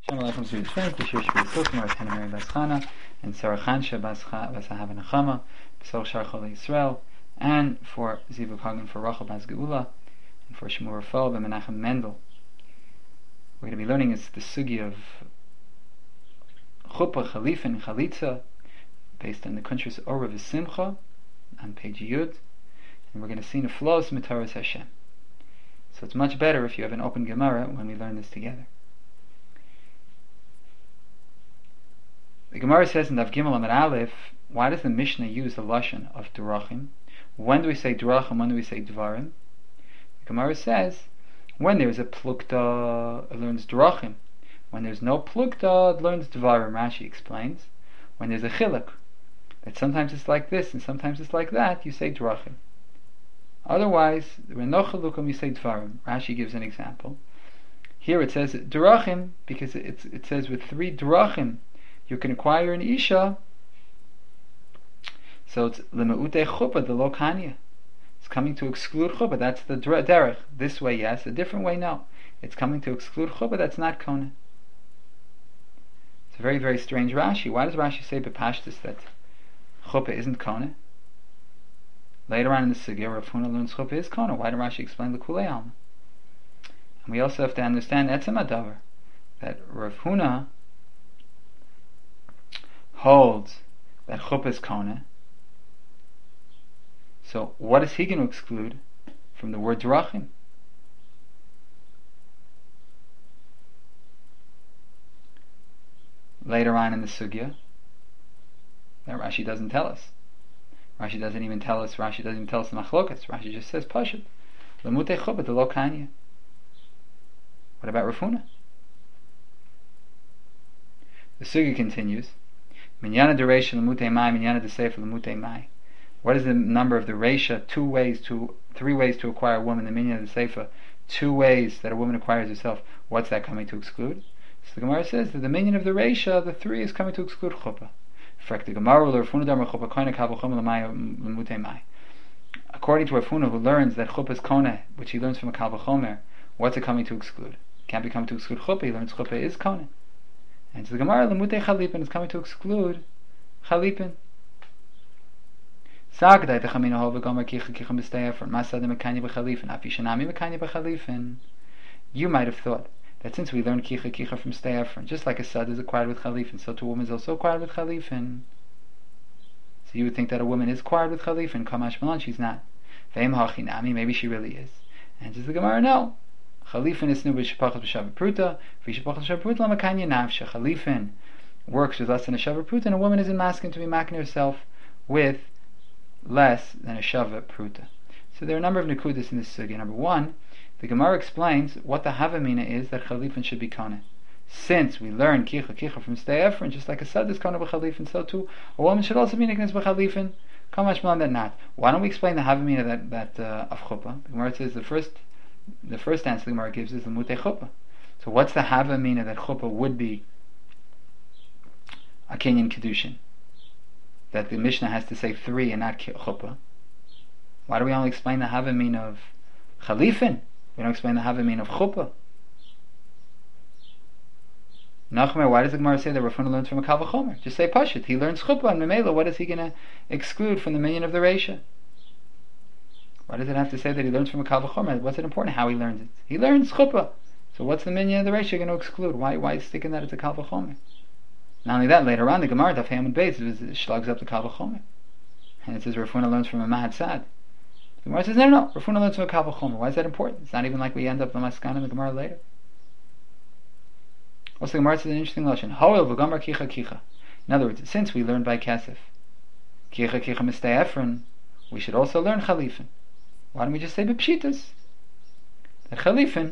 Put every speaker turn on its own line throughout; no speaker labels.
Shalom Aleichem Zuri Tzvink, B'shir Shvi Yisuk, Maratina Mary Baschana, and Sarah Chansha Basahav Nachama, B'sol Shar Chol Yisrael, and for Zivuk Hagen for Rachel Bas Geula, and for Shmuel Rafal and Menachem Mendel. We're going to be learning is the sugi of Chuppah, Chalif, and Chalitza, based on the country's Orah V'Simcha, on page Yud, and we're going to see Neflos Mitaras Hashem. So it's much better if you have an open Gemara when we learn this together. The Gemara says in Daf Gimel Amud Aleph, why does the Mishnah use the lashon of Durachim? When do we say Durachim? When do we say Dvarim? The Gemara says, when there's a Plukta, it learns Durachim. When there's no Plukta, it learns Dvarim. Rashi explains. When there's a Chiluk, that sometimes it's like this and sometimes it's like that, you say Durachim. Otherwise, when no Chilukim, you say Dvarim. Rashi gives an example. Here it says Durachim because it says with 3 Durachim you can acquire an Isha. So it's L'me'utei Chuppah, the Lokanya. It's coming to exclude Chuppah. That's the derech. This way, yes. A different way, no. It's coming to exclude Chuppah. That's not Kona. It's a very, very strange Rashi. Why does Rashi say B'pashtus that Chuppah isn't Kona? Later on in the Sugya, Rav Huna learns Chuppah is Kona. Why did Rashi explain the Kulei Alma? And we also have to understand Etzem Adavar, that Rav Huna holds that Chuppah is Kona. So what is he going to exclude from the word Drachim? Later on in the Sugya, that Rashi doesn't tell us. Rashi doesn't even tell us the Machlokas. Rashi just says Pashut. L'mutei Chuppah de lo Kanya. What about Rav Huna? The Sugya continues. Minyana de Reisha l'mutei mai, minyana de Sefer l'mutei mai. What is the number of the Reisha? 3 ways to acquire a woman. The minyana de Sefer, 2 ways that a woman acquires herself. What's that coming to exclude? So the Gemara says that the minyan of the Reisha, the 3 is coming to exclude Chuppah. According to Rav Huna, who learns that Chuppah is Kona, which he learns from a Kal V'chomer, what's it coming to exclude? It can't be coming to exclude Chuppah. He learns Chuppah is Kona. And so the Gemara, L'mutei Chalipin, is coming to exclude Chalipin. You might have thought that since we learned Kicha from Stei Efron, just like a Sad is acquired with Chalifin, so too a woman is also acquired with Chalifin. So you would think that a woman is acquired with Chalifin, Kamash Malan, she's not. Maybe she really is. And says the Gemara, no. Chalifin is nubish shapachas b'shavar pruta. V'shapachas b'shavar pruta l'amakanya nafsha. Chalifin works with less than a shavar pruta, and a woman isn't masking to be making herself with less than a shavar pruta. So there are a number of nekudas in this sugya. Number 1, the Gemara explains what the havamina is that Chalifin should be kona. Since we learn kicha from Stei Efron, just like a sad is kona b'Chalifin, so too a woman should also be niknes b'Chalifin. Kamash malan that not. Why don't we explain the havamina that of chuppah? The Gemara says the first answer the Gemara gives is the mutei chuppah. So what's the havamina that chuppah would be a Kenyan kedushin? That the Mishnah has to say 3 and not chuppah. Why do we only explain the havamina of Chalifin? We don't explain the havamina of chuppah. Nachmer, why does the Gemara say that Rav Huna learns from a Kal V'chomer? Just say Pashut. He learns chuppah and Memela. What is he going to exclude from the minyan of the Reisha? Why does it have to say that he learns from a Kal V'chomer? What's it important how he learns it? He learns chuppah. So what's the minyan of the Reisha going to exclude? Why is sticking that it's a Kal V'chomer? Not only that, later on the Gemara Daf Hamud Beis shlugs up the Kal V'chomer, and it says Rav Huna learns from a Mahad Sad. The Gemara says no. Rav Huna learns from a Kal V'chomer. Why is that important? It's not even like we end up the Maskan in the Gemara later. Also, the Gemara says an interesting lesson. Hoel v'gamar kicha. In other words, since we learned by Kesef kicha mistei Efron, we should also learn Chalifin. Why don't we just say b'pshitas that Chalifin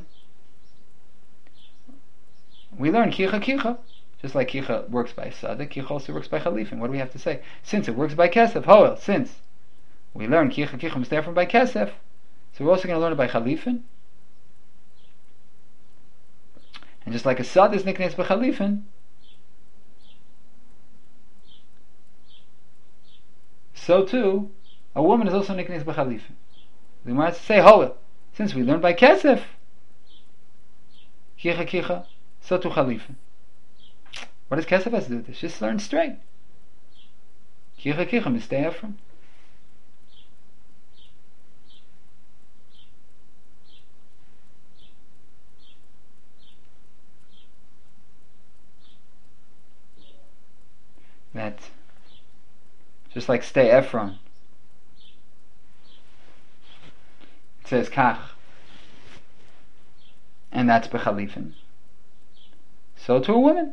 we learn kicha? Just like kicha works by Sadik, kicha also works by Chalifin. What do we have to say? Since it works by Kesef, Hoel, since we learn kicha mistei Efron by Kesef, so we're also going to learn it by Chalifin. And just like a sad is niknes b'Chalifin, so too a woman is also niknes b'Chalifin. The Gemara has to say, Hoel, since we learned by Kesef kicha, so too Chalifin. What does kesef has to do with this? Just learn straight. Kicha kicha mistei Ephron. That just like stay Ephron. It says kach, and that's bechalifin. So to a woman.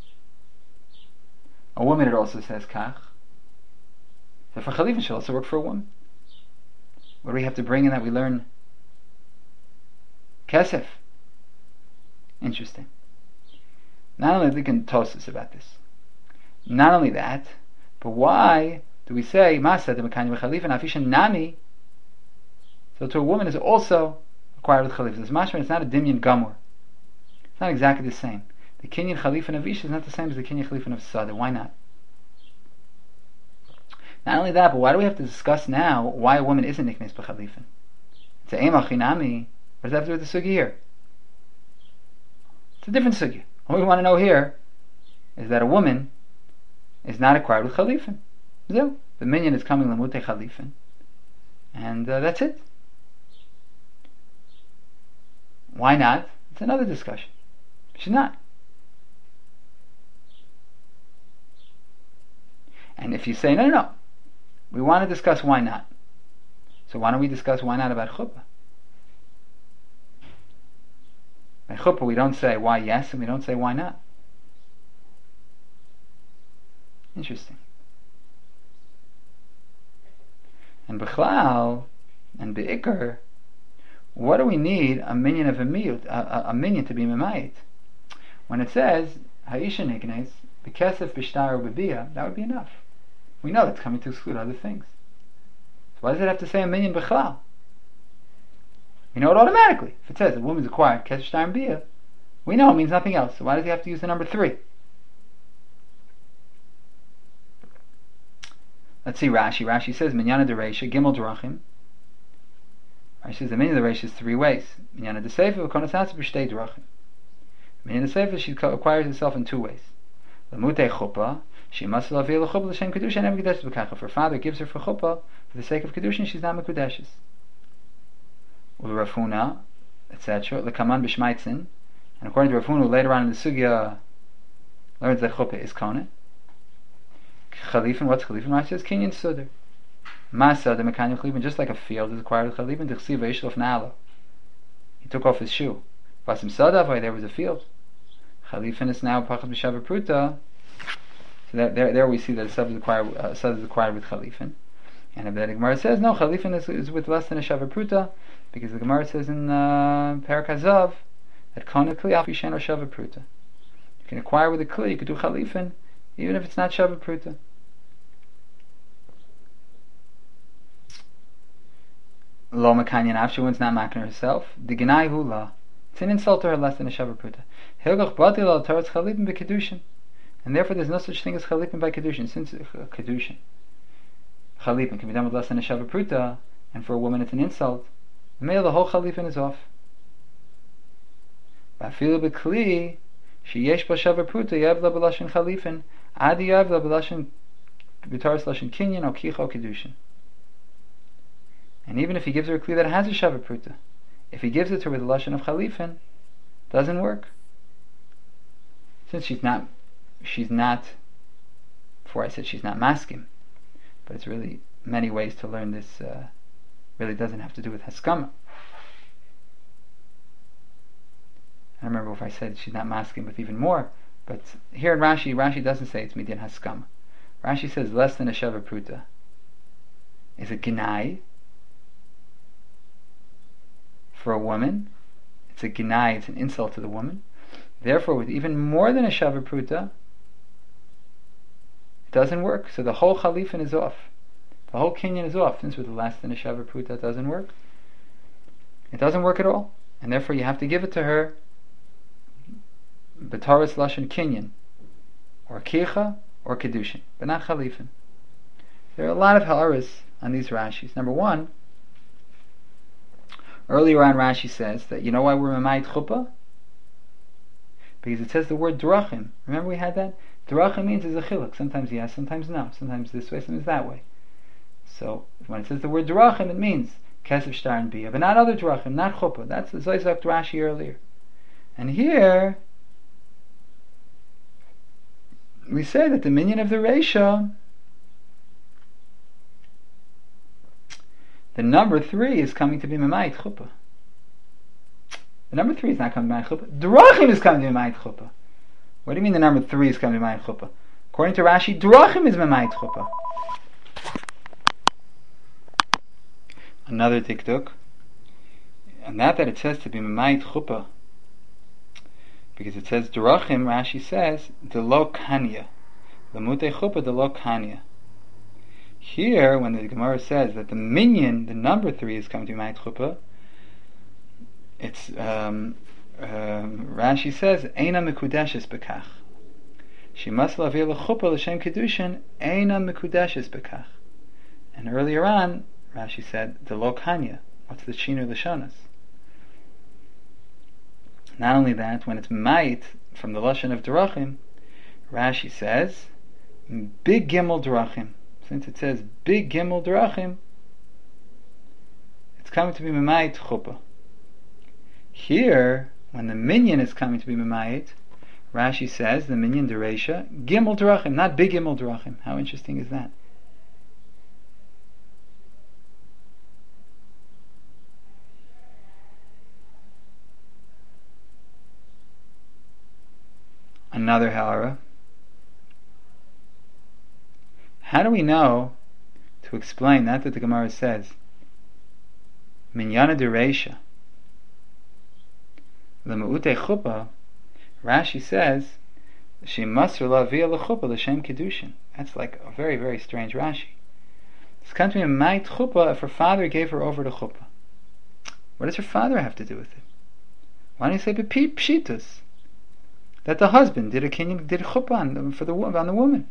A woman, it also says kach. So for chalifin should also work for a woman. What do we have to bring in that we learn? Kesef. Interesting. Not only we can toast us about this. Not only that, but why do we say Masa de Mekani Chalifin Afisha Nami? So to a woman is also acquired with Chalifin. It's mashma, it's not a Dimyan Gamur. It's not exactly the same. The Kinyan Chalifin of Isha is not the same as the Kinyan Chalifin of Sada. Why not? Not only that, but why do we have to discuss now why a woman isn't Niknes B'Chalifin? It's a Ema Chinami. What does that have to do with the Sugi here? It's a different Sugi. What we want to know here is that a woman is not acquired with Chalifin. So, the minion is coming Lamute Chalifin. And that's it. Why not? It's another discussion. She's not. And if you say, no, we want to discuss why not. So why don't we discuss why not about chuppah? By chuppah we don't say why yes and we don't say why not. Interesting. And b'chlal and be'ikr, what do we need a minion of a minion to be memayit? When it says ha'isha niknes b'kesef b'shtar u'b'biyah, that would be enough. We know it's coming to exclude other things. So why does it have to say a minion b'chlal? We know it automatically. If it says a woman's acquired kesef shtar and biyah, we know it means nothing else. So why does he have to use the number 3? Let's see Rashi. Rashi says minyana dereisha gimel drachim. Rashi says the minyan dereisha is 3 ways. Minyana desefer v'konas b'shtei drachim. Minyan desefer she acquires herself in 2 ways. Lamutei chuppah she must lavil chuppah l'shem kedusha and mekudeshes b'kacha. If her father gives her for chuppah for the sake of kedusha, she's not mekudeshes. U'rafuna, etc. L'kaman b'shmaitzin, and according to Rafuna, later on in the sugya learns that chuppah is kone. Chalifin, what's Chalifin? Rashi says Kinyan Sudar. Masa the Mekani Chalifin, just like a field is acquired with Chalifin. D'chsiva Yishlof Na'alo. He took off his shoe. Vasim Sadavai, there was a field. Chalifin is now Pachat B'Shavar Pruta. So there we see that a sub is acquired with Chalifin. And the Gemara says no, Chalifin is with less than a Shavar Pruta, because the Gemara says in Parak Hazav that Kona Kli Afi Sheno Shavar Pruta. You can acquire with a Kli, you could do Chalifin even if it's not Shavar Pruta. Lo Makanyan Afshu, one's not making herself. The Genai Hula. It's an insult to her less than a Shavar Pruta. Hilgach Batil al Taratz Chalipin B'Kedushin. And therefore there's no such thing as Chalipin by Kedushin. Since Kedushin, Chalipin can be done with less than a Shavar Pruta, and for a woman it's an insult, the male, the whole Chalipin is off. Ba'afilu B'Kli, Sheyesh Ba Shavar Pruta, Yav La B'Lashin Chalipin, Adi Yav La B'Lashin B'Taras Lashin Kinyan, O Kicha O Kedushin. And even if he gives her a kli that has a Shavar Pruta, if he gives it to her with a lashon of Chalifin, doesn't work. Since she's not, before I said she's not maskim, but it's really many ways to learn this, really doesn't have to do with Haskama. I remember if I said she's not maskim with even more, but here in Rashi doesn't say it's midyan Haskama. Rashi says less than a Shavar Pruta is a Ginai. For a woman, it's a ginai, it's an insult to the woman. Therefore, with even more than a Shavar Pruta, it doesn't work. So the whole Chalifin is off. The whole Kinyan is off. Since with less than a Shavar Pruta, it doesn't work. It doesn't work at all. And therefore, you have to give it to her B'Taras Lashon Kinyan, or Kicha, or Kedushin, but not Chalifin. There are a lot of halaras on these Rashis. Number one, earlier on Rashi says that you know why we're Mamayit Chuppah? because it says the word drachim. Remember we had that? Drachim means there's a chiluk. Sometimes yes, sometimes no. Sometimes this way, sometimes that way. So when it says the word drachim, it means kesef, shtar, and bia, but not other drachim, not chuppah. That's the Zoyzak Rashi earlier. And here we say that the minion of the Reisha, the number 3 is coming to be Memayit Chuppah. The number 3 is not coming to be Memayit Chuppah. Drachim is coming to be Memayit Chuppah. What do you mean the number 3 is coming to be Memayit Chuppah? According to Rashi, Drachim is Memayit Chuppah. Another dikduk, and that it says to be Memayit Chuppah, because it says Drachim, Rashi says, de lo kanya. Lamutei Chuppah de lo kanya. Here, when the Gemara says that the minyan, the number 3, is coming to Memayit Chuppah, it's Rashi says Eina Mekudeshes Bekach. She must lavir lechuppah l'shem kedushin Eina Mekudeshes Bekach. And earlier on, Rashi said the lo kanya. What's the shinu l'shonas? Not only that, when it's ma'it from the lashon of drachim, Rashi says big gimel drachim. Since it says big gimel drachim, it's coming to be Memayit Chuppah. Here, when the minyan is coming to be Memayit, Rashi says the minyan dereisha gimel drachim, not big gimel drachim. How interesting is that? Another ha'ara. How do we know to explain that the Gemara says minyana dereisha l'me'utei chuppah? Rashi says she must lavia lechuppah l'shem kedushin. That's like a very, very strange Rashi. It's come to be a ma'it chuppah if her father gave her over to chuppah. What does her father have to do with it? Why don't you say pshitus that the husband did a chuppah on the woman?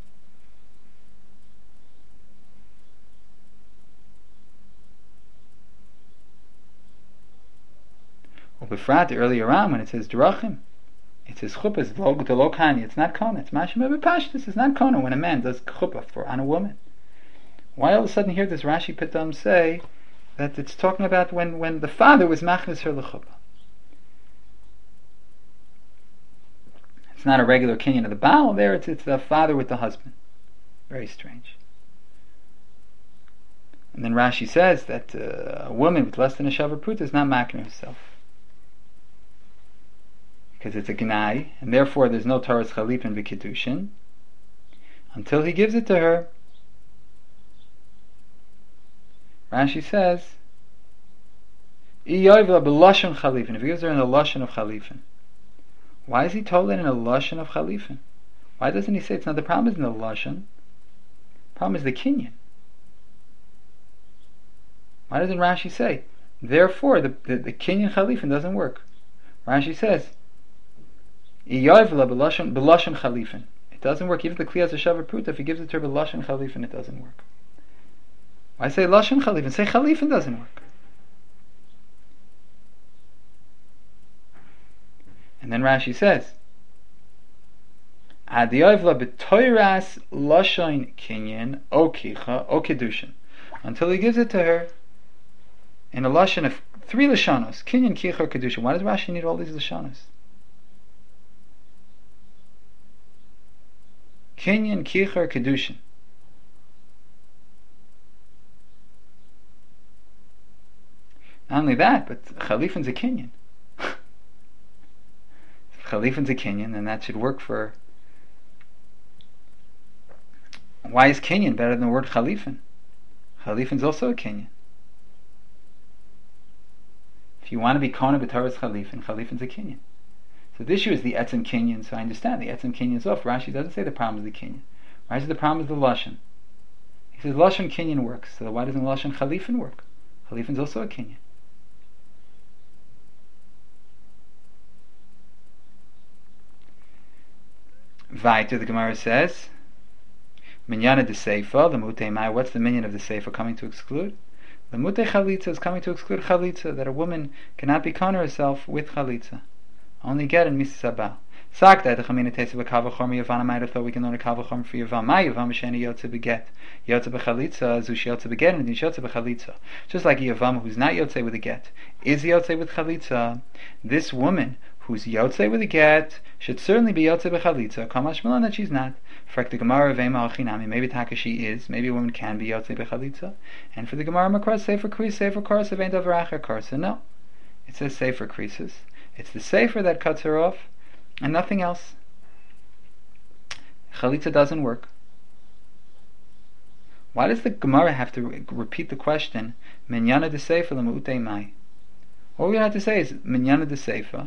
Well, befrat earlier on when it says drachim, it says chuppah is the lo kanya. It's not kona. It's mashma b'pashtus. It's not kona when a man does chuppah on a woman. Why all of a sudden here does Rashi Pitam say that it's talking about when the father was machnis her lechuppah? It's not a regular kinyan of the Baal there. It's the father with the husband. Very strange. And then Rashi says that a woman with less than a shavar pruta is not makner herself, because it's a gnai, and therefore there's no Taras Chalipin v'Kiddushin until he gives it to her. Rashi says, if he gives her in the lashon of Chalifin. Why is he told it in a lashon of Chalifin? Why doesn't he say it's not the problem is in the lashon? The problem is the kinyan. Why doesn't Rashi say, therefore the kinyan Chalifin doesn't work? Rashi says, it doesn't work. Even the Kli has a shavar pruta. If he gives it to her b'lashon Chalifin, it doesn't work. Why say lashon Chalifin? Say Chalifin doesn't work. And then Rashi says, Adiyavla b'toiras lashon kinyan o kicha o kedushin, until he gives it to her in a lashon of 3 lashonos, kinyan, kicha, or kedushin. Why does Rashi need all these lashonos? Kinyan, kicha, or kedushin. Not only that, but Chalifin's a kinyan. Chalifin's a kinyan, and that should work for. Why is kinyan better than the word Chalifin? Chalifin's also a kinyan. If you want to be kona b'taras Chalifin, Chalifin's a kinyan. So the issue is the etzem kinyan. So I understand the etzem kinyan is off. Rashi doesn't say the problem is the kinyan. Rashi says the problem is the lashon. He says lashon kinyan works. So why doesn't lashon Chalifin work? Chalifin's also a kinyan. Vaiter, the Gemara says, Minyana de Seifa, the Mutei Mai. What's the minyan of the Seifa coming to exclude? The Mutei Chalitza is coming to exclude Chalitza, that a woman cannot be kona herself with Chalitza. Only get in Mrs. Abal. Sakta the Chamina Tesa B'Kavachom Yavan. I might have thought we can learn a Kavachom for Yavan. My Yavan Misheni Yotze Beget. Yotze B'Chalitza, Zush Yotze Beget, and Yotze B'Chalitza. Just like a Yavam who's not Yotze with a get is Yotze with Chalitza. This woman who's Yotze with a get should certainly be Yotze B'Chalitza. Kamash Milan that she's not. For the Gemara Vema Achinami, maybe Taka she is. Maybe a woman can be Yotze B'Chalitza. And for the Gemara Makras, Sefer Kris, Sefer Korsa, Vein Davar Acher Korsa. No, it says Sefer Krisis. It's the Sefer that cuts her off, and nothing else. Chalitza doesn't work. Why does the Gemara have to repeat the question, Minyana de Sefer l'mu'utei mai? All we have to say is, Minyana de Sefer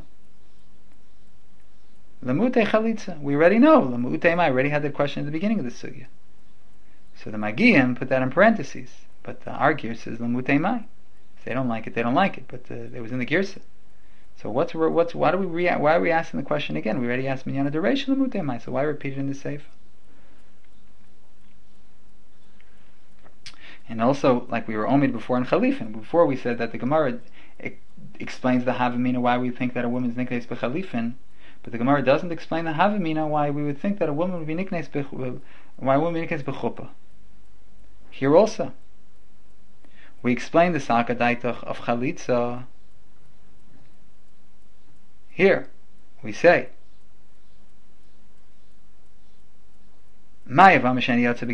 l'mu'utei chalitza. We already know, l'mu'utei mai. Already had the question at the beginning of the sugya. So the Magiyim put that in parentheses, but the arguer says l'mu'utei mai. If they don't like it, they don't like it, but it was in the Girsa. So why are we asking the question again? We already asked Minyana Deresh L'mutei Mai, so why repeat it in the Sefer? And also, like we were omid before in Chalifin, before we said that the Gemara explains the Havamina why we think that a woman's niknes b'Chalifin, but the Gemara doesn't explain the Havamina why we would think that a woman would be niknes b'chuppah. Here also, we explain the Saka Daitach of Chalitza. Here, we say, we might think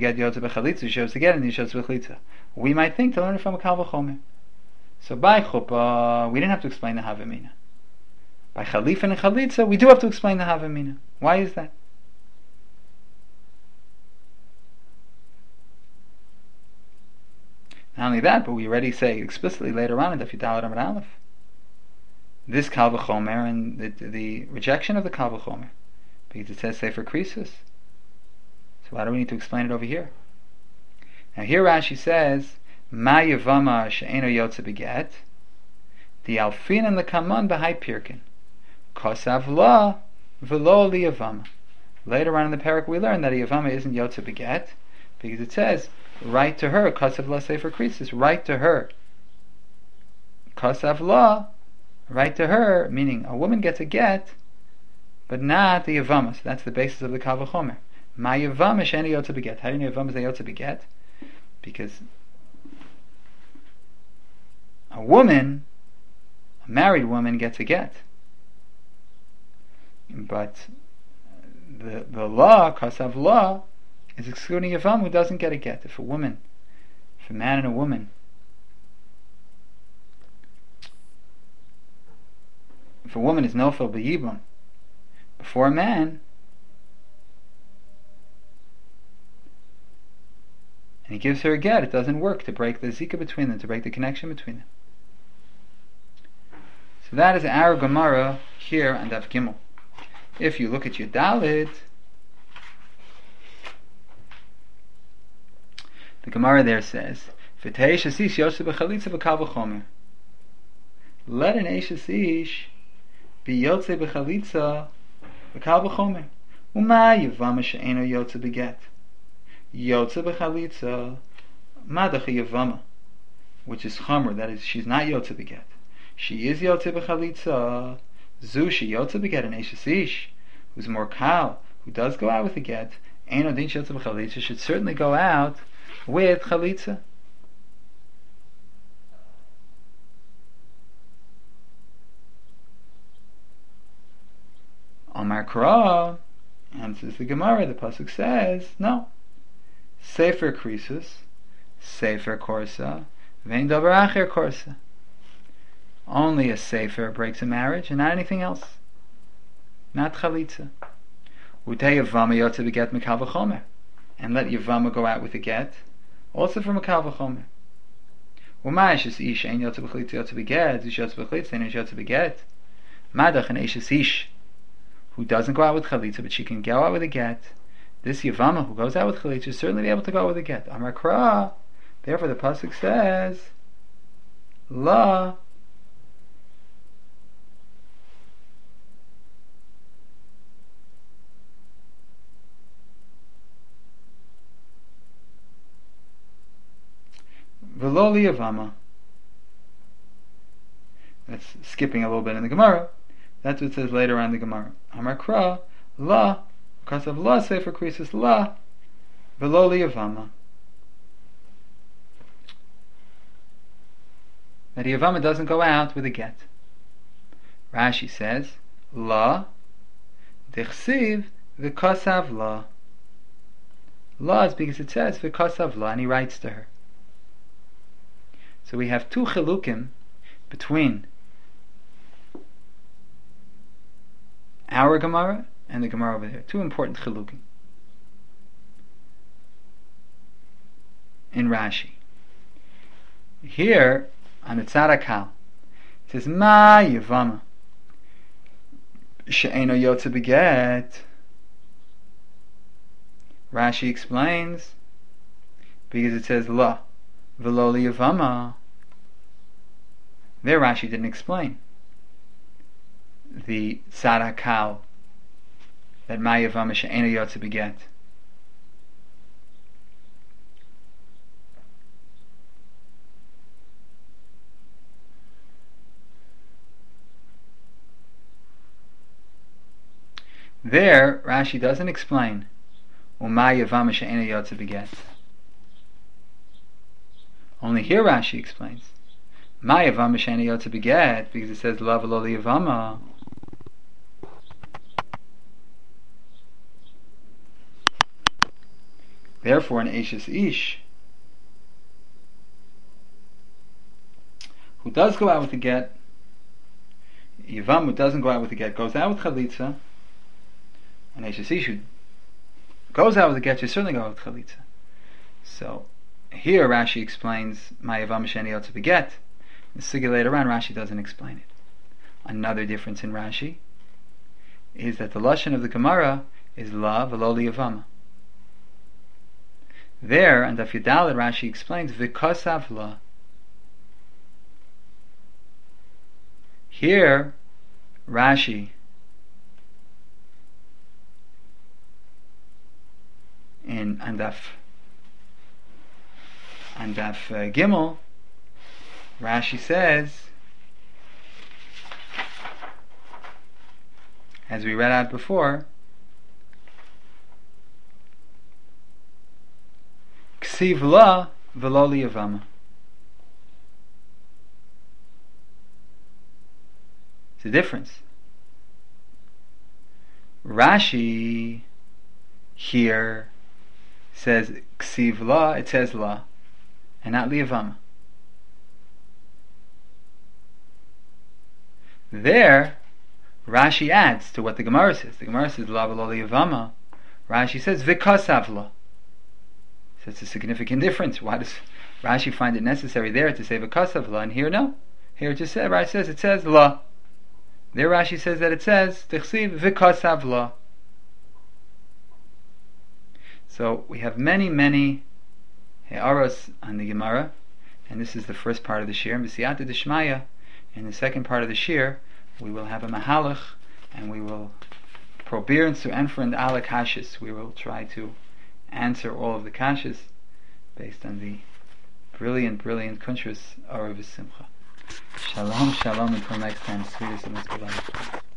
to learn it from a Kal V'chomer. So by Chuppah, we didn't have to explain the Havamina. By Chalifin and Chalitza, we do have to explain the Havamina. Why is that? Not only that, but we already say explicitly later on in Daf Yudalad Amud Aleph, this Kal V'chomer and the rejection of the Kal V'chomer, because it says Sefer Krisus. So why do we need to explain it over here? Now here Rashi says, Ma Yavama she'eno yotze beget, the Alfin and the Kaman b'hai Pirkin, Kosav la v'lo li Yavama. Later on in the parak we learn that a Yavama isn't yotze beget, because it says, write to her, Kosav la Sefer Krisus, write to her. Kosav la, write to her, meaning a woman gets a get, but not the Yavama. So that's the basis of the Kal V'chomer. Ma Yavama she'eni yotze beget. How do you know Yavama is a yotze beget? Because a married woman gets a get. But the law, Kosav law, is excluding Yavam who doesn't get a get. If a man and a woman, if a woman is nofel b'yibum before a man, and he gives her a get, it doesn't work to break the zika between them, to break the connection between them. So that is our Gemara here on Daf Gimel. If you look at your Dalit, the Gemara there says, let an Eishes Ish be Yotze b'chalitza v'kal v'chomer. Uma Yavama she'eno Yotze beget. Yotze b'chalitza madach Yavama, which is Chomer, that is, she's not Yotze beget. She is Yotze b'chalitza. Zu she Yotze beget an Eishes Ish, who's more kal, who does go out with a get. Eino din Yotze b'chalitza, should certainly go out with chalitza. Amar Kra answers the Gemara. The pasuk says, no. Sefer Krisus, Sefer Korsa, Vein Davar Acher Korsa. Only a Sefer breaks a marriage, and not anything else. Not chalitza. Utei Yavama Yotze beget Mikal V'chomer, and let Yavama go out with a get, also from a Kal V'chomer. Uma Eishes Ish ein Yotze b'chalitza Yotze beget, Ish Yotze b'chalitza ein Yotze beget. Madach an Eishes Ish, who doesn't go out with chalitza, but she can go out with a get. This Yavama who goes out with chalitza should certainly be able to go out with a get. Amar Kra, therefore the pasuk says, La V'lo li Yavama. That's skipping a little bit in the Gemara. That's what it says later on in the Gemara. Amar Kra, la, because of la, sefer krisis la, velo liyavama. That Yavama doesn't go out with a get. Rashi says, la, dechsiv, v'kasav la. La is because it says v'kasav la, and he writes to her. So we have two chilukim between our Gemara and the Gemara over there. Two important chilukim in Rashi. Here on the Tzad HaKal it says Ma Yavama She'eno Yotze Beget. Rashi explains because it says La V'lo Liyavama. There Rashi didn't explain the Tzad HaKal that Ma Yavama She'eno Yotze Beget. There, Rashi doesn't explain Uma Yavama She'ena Yotze Beget. Only here Rashi explains Ma Yavama She'ena Yotze Beget, because it says La V'lo Liyavama. Therefore, an Eishes Ish who does go out with the get, Yavam who doesn't go out with the get, goes out with Chalitza. An Eishes Ish who goes out with the get should certainly go out with Chalitza. So here Rashi explains Ma Yavam She'ena Yotze Beget. The Sugya later on Rashi doesn't explain it. Another difference in Rashi is that the Lashon of the Gemara is La V'lo Liyavama. There, and Daf Yudaled, Rashi explains V'kosav La. Here, Rashi in Andaf Gimel, Rashi says, as we read out before, Ksiv la v'lo liyavama. It's a difference. Rashi here says Ksiv la, it says la, and not liyavama. There, Rashi adds to what the Gemara says. The Gemara says la v'lo liyavama. Rashi says v'kasav la. So it's a significant difference. Why does Rashi find it necessary there to say v'kasav la, and here no? Here it just says, Rashi says it says la. There Rashi says that it says tichsiv v'kasav la. So we have many he'aros on the Gemara, and this is the first part of the shir. B'siyata d'shmaya, in the second part of the shir, we will have a mahalach, and we will probir and su'enfer and ala kashis. We will try to answer all of the kashis based on the brilliant kuntras Arav Simcha. Shalom, until next time. Sweetest of Mitzvah.